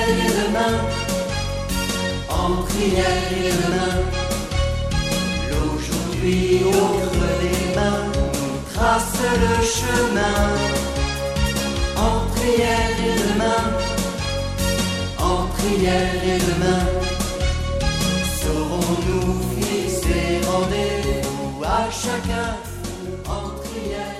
et demain, en prière et demain. L'aujourd'hui au creux des mains nous trace le chemin. En prière et demain, en prière et demain. Saurons-nous fixer rendez-vous à chacun en prière?